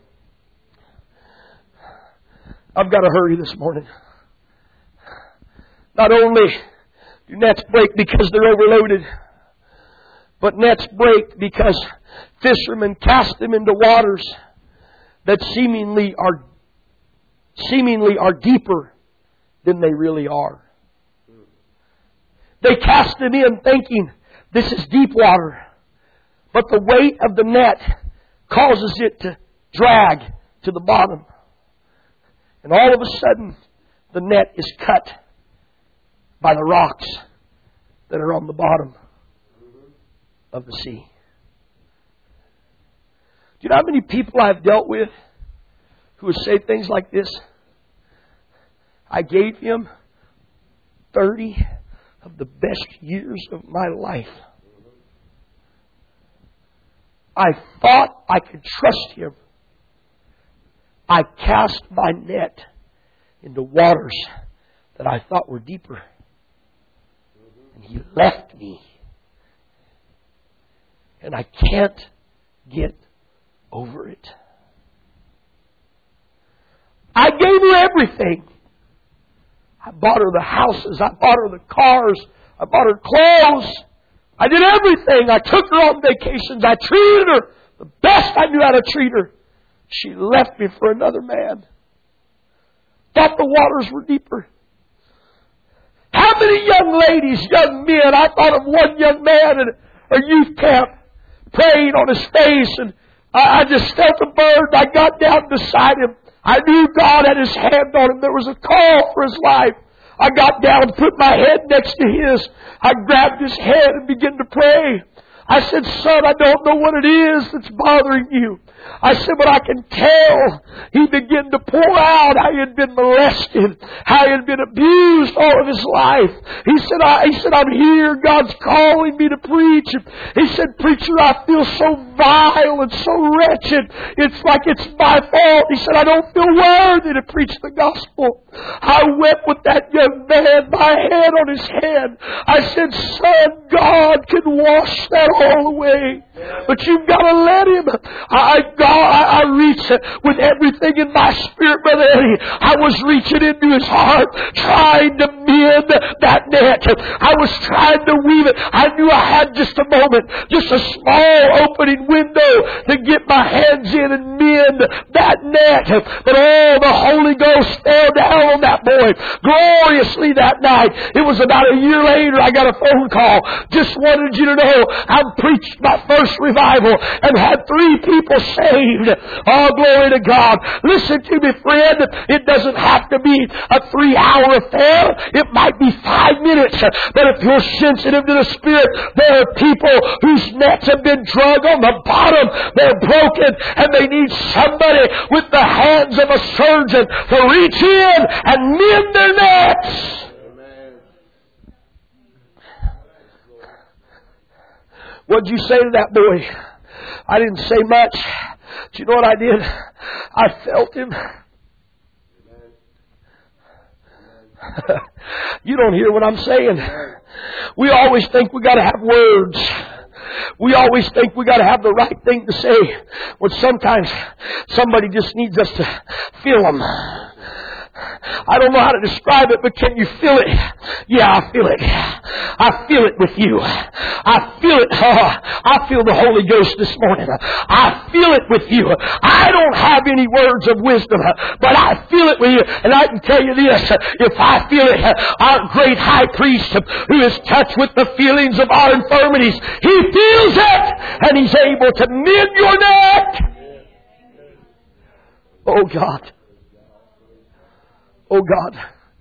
I've got to hurry this morning. Not only do nets break because they're overloaded, but nets break because fishermen cast them into waters that seemingly are deeper than they really are. They cast them in thinking this is deep water. But the weight of the net causes it to drag to the bottom. And all of a sudden, the net is cut by the rocks that are on the bottom. of the sea. Do you know how many people I've dealt with who would say things like this? I gave him 30 of the best years of my life. I thought I could trust him. I cast my net into waters that I thought were deeper. And he left me. And I can't get over it. I gave her everything. I bought her the houses. I bought her the cars. I bought her clothes. I did everything. I took her on vacations. I treated her the best I knew how to treat her. She left me for another man. Thought the waters were deeper. How many young ladies, young men, I thought of one young man in a youth camp praying on his face, and I just felt a burden. I got down beside him. I knew God had His hand on him. There was a call for his life. I got down and put my head next to his. I grabbed his head and began to pray. I said, son, I don't know what it is that's bothering you. I said, but I can tell. He began to pour out how he had been molested, how he had been abused all of his life. He said, I'm here. God's calling me to preach. He said, preacher, I feel so vile and so wretched. It's like it's my fault. He said, I don't feel worthy to preach the gospel. I wept with that young man, my head on his head. I said, son, God can wash that all away. But you've got to let Him. I reached with everything in my spirit, Brother Eddie. I was reaching into his heart, trying to mend that net. I was trying to weave it. I knew I had just a moment, just a small opening window to get my hands in and mend that net. But the Holy Ghost fell down on that boy gloriously that night. It was about a year later I got a phone call. Just wanted you to know I preached my first revival and had 3 people saved. Oh, glory to God. Listen to me, friend. It doesn't have to be a 3-hour affair. It might be 5 minutes. But if you're sensitive to the Spirit, there are people whose nets have been drug on the bottom. They're broken and they need somebody with the hands of a surgeon to reach in and mend their nets. What'd you say to that boy? I didn't say much. Do you know what I did? I felt him. You don't hear what I'm saying. We always think we got to have words. We always think we got to have the right thing to say. When sometimes somebody just needs us to feel them. I don't know how to describe it, but can you feel it? Yeah, I feel it. I feel it with you. I feel it. I feel the Holy Ghost this morning. I feel it with you. I don't have any words of wisdom, but I feel it with you. And I can tell you this, if I feel it, our great high priest who is touched with the feelings of our infirmities, He feels it and He's able to mend your net. Oh God. Oh God.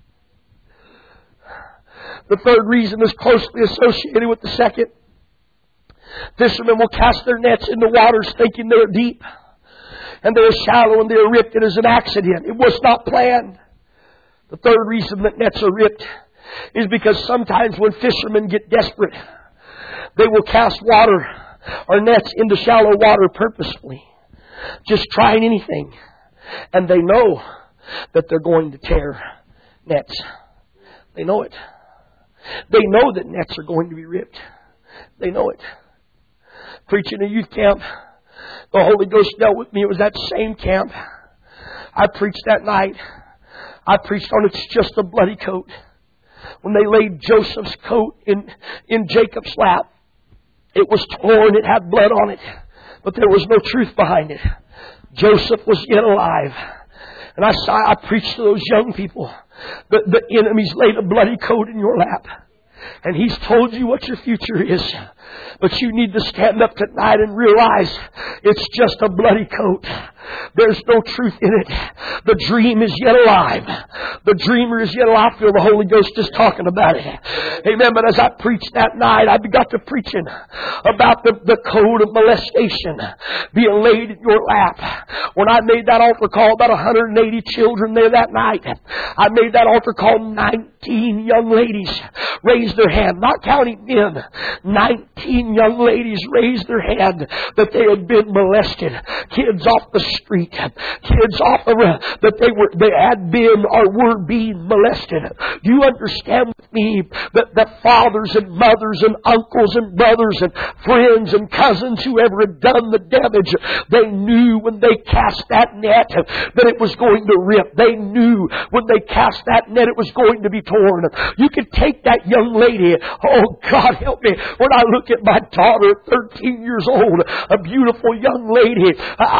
The third reason is closely associated with the second. Fishermen will cast their nets into waters thinking they're deep. And they're shallow and they're ripped. It is an accident. It was not planned. The third reason that nets are ripped is because sometimes when fishermen get desperate, they will cast water or nets into shallow water purposefully. Just trying anything. And they know that they're going to tear nets. They know it. They know that nets are going to be ripped. They know it. Preaching a youth camp, the Holy Ghost dealt with me. It was that same camp. I preached that night. I preached on It's Just a Bloody Coat. When they laid Joseph's coat in Jacob's lap, it was torn. It had blood on it. But there was no truth behind it. Joseph was yet alive. And I preached to those young people. The enemies laid a bloody coat in your lap. And He's told you what your future is. But you need to stand up tonight and realize it's just a bloody coat. There's no truth in it. The dream is yet alive. The dreamer is yet alive. I feel the Holy Ghost is talking about it. Amen. But as I preached that night, I got to preaching about the code of molestation being laid in your lap. When I made that altar call, about 180 children there that night. I made that altar call, 19 young ladies raised their hand, not counting men. 19 young ladies raised their hand that they had been molested. Kids off the street. Kids off of that they had been or were being molested. You understand with me that fathers and mothers and uncles and brothers and friends and cousins, whoever had done the damage, they knew when they cast that net that it was going to rip. They knew when they cast that net it was going to be torn. You could take that young lady. Oh, God help me. When I look at my daughter, 13 years old, a beautiful young lady,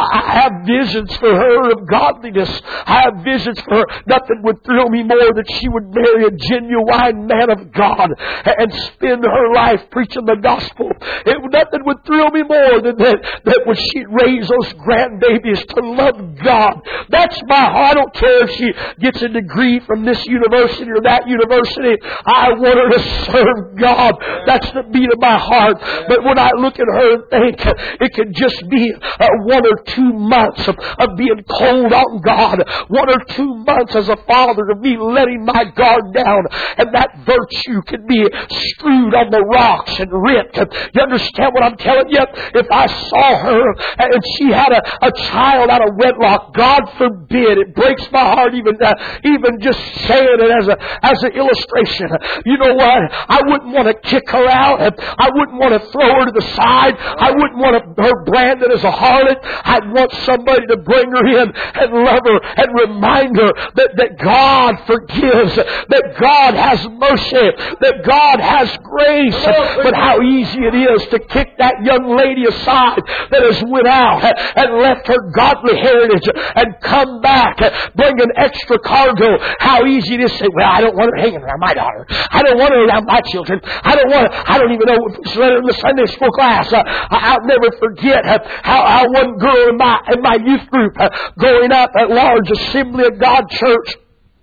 I have visions for her of godliness. I have visions for her. Nothing would thrill me more than she would marry a genuine man of God and spend her life preaching the gospel. Nothing would thrill me more than that when she'd raise those grandbabies to love God. That's my heart. I don't care if she gets a degree from this university or that university. I want her to serve God. That's the beat of my heart. But when I look at her and think it could just be 1 or 2 months of being cold on God, 1 or 2 months as a father of me letting my guard down, and that virtue could be strewed on the rocks and ripped. You understand what I'm telling you? If I saw her and she had a child out of wedlock, God forbid, it breaks my heart even just saying it as an illustration. You know what? I wouldn't want to kick her out. I wouldn't want to throw her to the side. I wouldn't want her branded as a harlot. I'd want somebody to bring her in and love her and remind her that God forgives, that God has mercy, that God has grace. But how easy it is to kick that young lady aside that has went out and left her godly heritage and come back bringing extra cargo. How easy it is to say, well, I don't want her hanging around my daughter. I don't want her around my children. I don't even know if it's in the Sunday school class. I'll never forget how one girl in my youth group growing up at Large Assembly of God Church,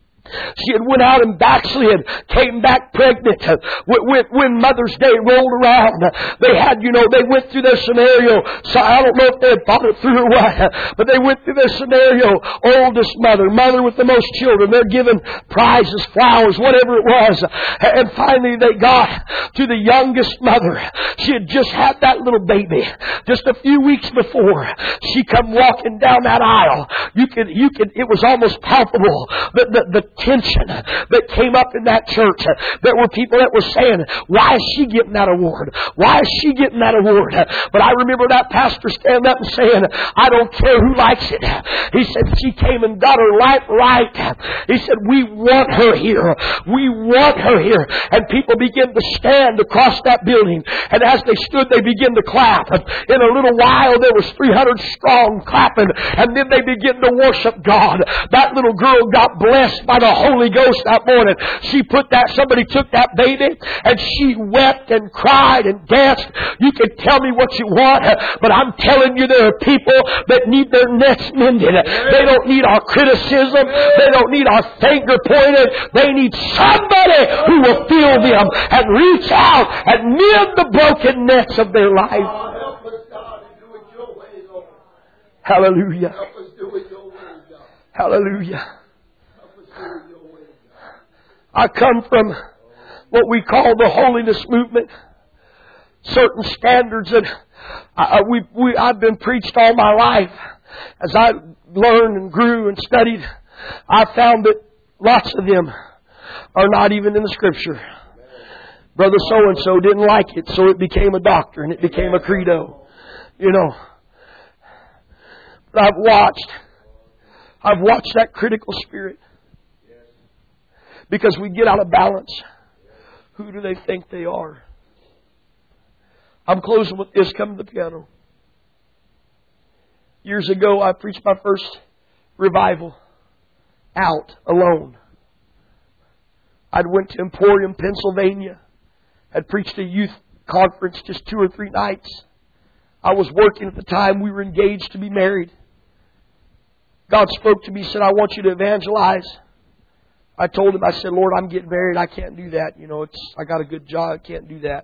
she had went out and backslid, came back pregnant. When Mother's Day rolled around, they went through their scenario. So I don't know if they had thought it through or what, but they went through their scenario. Oldest mother with the most children. They're given prizes, flowers, whatever it was. And finally they got to the youngest mother. She had just had that little baby. Just a few weeks before, she come walking down that aisle. It was almost palpable the tension that came up in that church. There were people that were saying, why is she getting that award? Why is she getting that award? But I remember that pastor standing up and saying, I don't care who likes it. He said, she came and got her life right. He said, we want her here. We want her here. And people began to stand across that building. And as they stood, they began to clap. In a little while, there was 300 strong clapping. And then they began to worship God. That little girl got blessed by the Holy Ghost that morning. Somebody took that baby and she wept and cried and danced. You can tell me what you want, but I'm telling you there are people that need their nets mended. They don't need our criticism. They don't need our finger pointed. They need somebody who will feel them and reach out and mend the broken nets of their life. Help us, God, and do it your way, Lord. Hallelujah. Help us do it your way, God. Hallelujah. I I come from what we call the holiness movement. Certain standards that I've been preached all my life. As I learned and grew and studied, I found that lots of them are not even in the Scripture. Brother so-and-so didn't like it, so it became a doctrine. It became a credo. You know. But I've watched that critical spirit. Because we get out of balance. Who do they think they are? I'm closing with this. Come to the piano. Years ago, I preached my first revival out alone. I went to Emporium, Pennsylvania. Had preached a youth conference just 2 or 3 nights. I was working at the time. We were engaged to be married. God spoke to me, said, I want you to evangelize. I told Him, I said, Lord, I'm getting married. I can't do that. You know, I got a good job. I can't do that.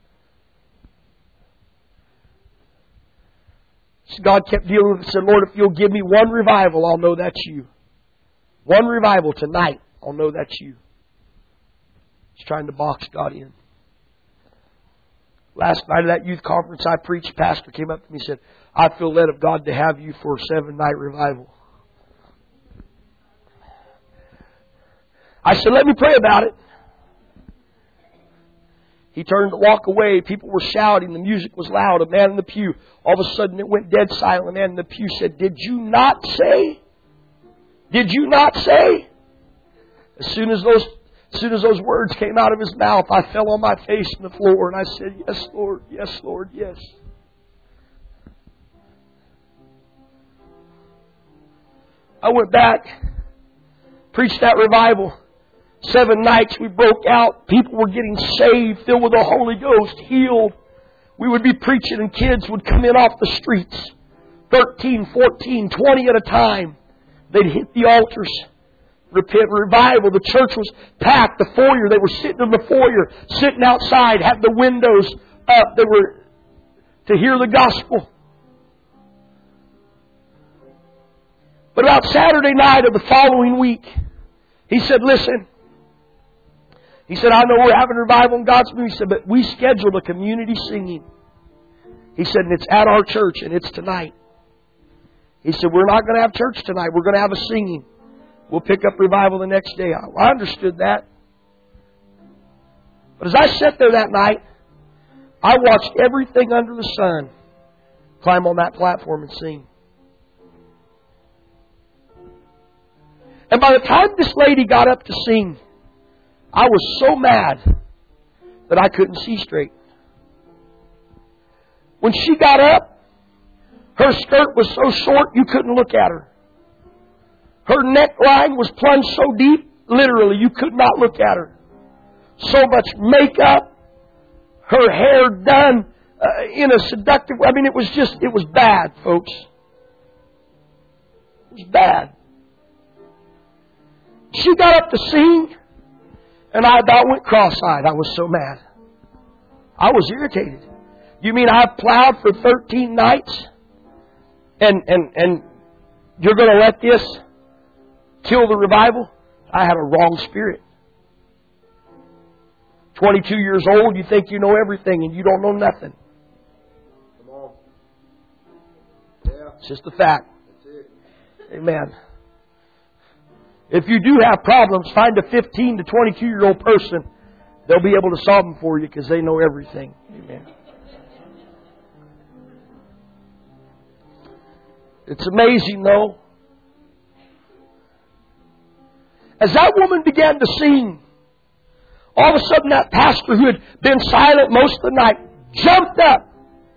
So God kept dealing with it. Said, Lord, if you'll give me one revival, I'll know that's you. One revival tonight, I'll know that's you. He's trying to box God in. Last night at that youth conference I preached, pastor came up to me and said, I feel led of God to have you for a 7-night revival. I said, let me pray about it. He turned to walk away. People were shouting. The music was loud. A man in the pew. All of a sudden it went dead silent. A man in the pew said, did you not say? Did you not say? As soon as those words came out of his mouth, I fell on my face on the floor and I said, yes, Lord, yes, Lord, yes. I went back, preached that revival. 7 nights we broke out. People were getting saved, filled with the Holy Ghost, healed. We would be preaching and kids would come in off the streets. 13, 14, 20 at a time. They'd hit the altars. Revival. The church was packed. The foyer, they were sitting in the foyer, sitting outside, had the windows up. They were to hear the gospel. But about Saturday night of the following week, he said, listen. He said, I know we're having revival in God's movie. He said, but we scheduled a community singing. He said, and it's at our church and it's tonight. He said, we're not going to have church tonight. We're going to have a singing. We'll pick up revival the next day. I understood that. But as I sat there that night, I watched everything under the sun climb on that platform and sing. And by the time this lady got up to sing, I was so mad that I couldn't see straight. When she got up, her skirt was so short you couldn't look at her. Her neckline was plunged so deep, literally, you could not look at her. So much makeup, her hair done in a seductive way. I mean, it was bad, folks. It was bad. She got up to sing, and I about went cross-eyed. I was so mad. I was irritated. You mean I've plowed for 13 nights? And you're going to let this kill the revival? I had a wrong spirit. 22 years old, you think you know everything and you don't know nothing. Come on. Yeah. It's just a fact. That's it. Amen. If you do have problems, find a 15 to 22-year-old person. They'll be able to solve them for you because they know everything. Amen. It's amazing, though. As that woman began to sing, all of a sudden that pastor who had been silent most of the night jumped up.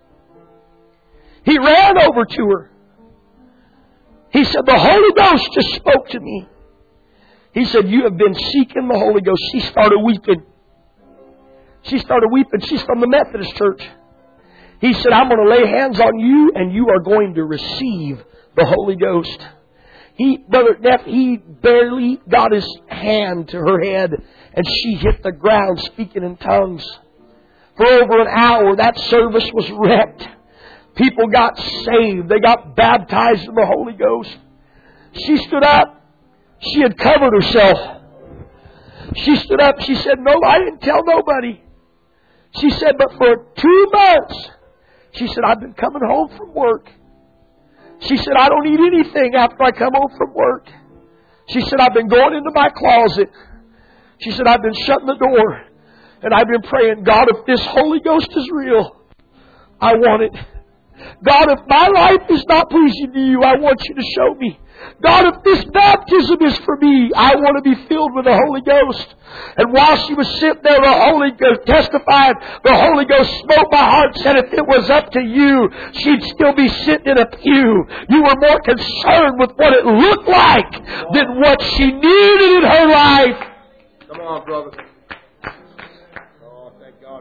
He ran over to her. He said, the Holy Ghost just spoke to me. He said, you have been seeking the Holy Ghost. She started weeping. She's from the Methodist church. He said, I'm going to lay hands on you and you are going to receive the Holy Ghost. Brother Neff, he barely got his hand to her head and she hit the ground speaking in tongues. For over an hour, that service was wrecked. People got saved. They got baptized in the Holy Ghost. She stood up. She had covered herself. She stood up. She said, no, I didn't tell nobody. She said, but for 2 months, she said, I've been coming home from work. She said, I don't eat anything after I come home from work. She said, I've been going into my closet. She said, I've been shutting the door. And I've been praying, God, if this Holy Ghost is real, I want it. God, if my life is not pleasing to you, I want you to show me. God, if this baptism is for me, I want to be filled with the Holy Ghost. And while she was sitting there, the Holy Ghost testified, the Holy Ghost smote my heart, said if it was up to you, she'd still be sitting in a pew. You were more concerned with what it looked like than what she needed in her life. Come on, brother. Oh, thank God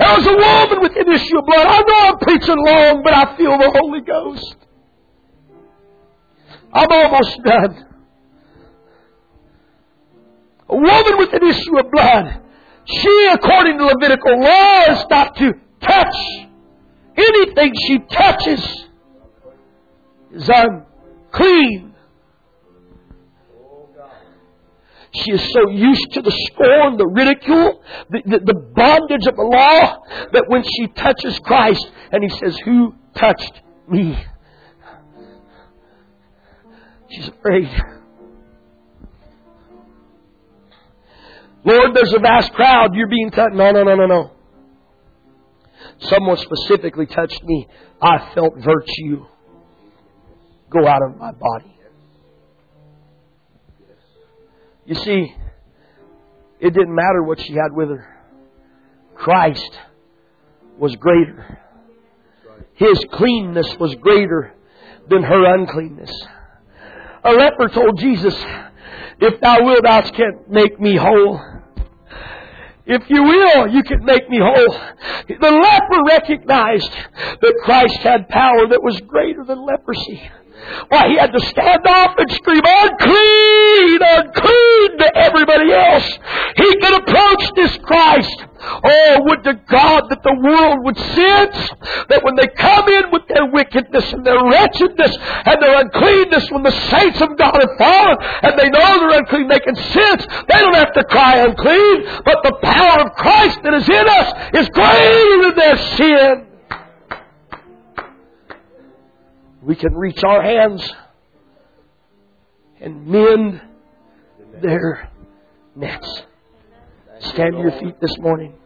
There was a woman with an issue of blood. I know I'm preaching long, but I feel the Holy Ghost. I'm almost done. A woman with an issue of blood. She, according to Levitical law, is not to touch. Anything she touches is unclean. She is so used to the scorn, the ridicule, the bondage of the law, that when she touches Christ and He says, "Who touched me?" she's afraid. Lord, there's a vast crowd. You're being touched. No. Someone specifically touched me. I felt virtue go out of my body. You see, it didn't matter what she had with her. Christ was greater. His cleanness was greater than her uncleanness. A leper told Jesus, "If thou wilt, thou canst make me whole. If you will, you can make me whole." The leper recognized that Christ had power that was greater than leprosy. Why, he had to stand off and scream, "Unclean, unclean," to everybody else. He could approach this Christ. Oh, would to God that the world would sense that when they come in with their wickedness and their wretchedness and their uncleanness, when the saints of God have fallen and they know they're unclean, they can sense they don't have to cry unclean, but the power of Christ that is in us is greater than their sin. We can reach our hands and mend their nets. Stand to your feet this morning.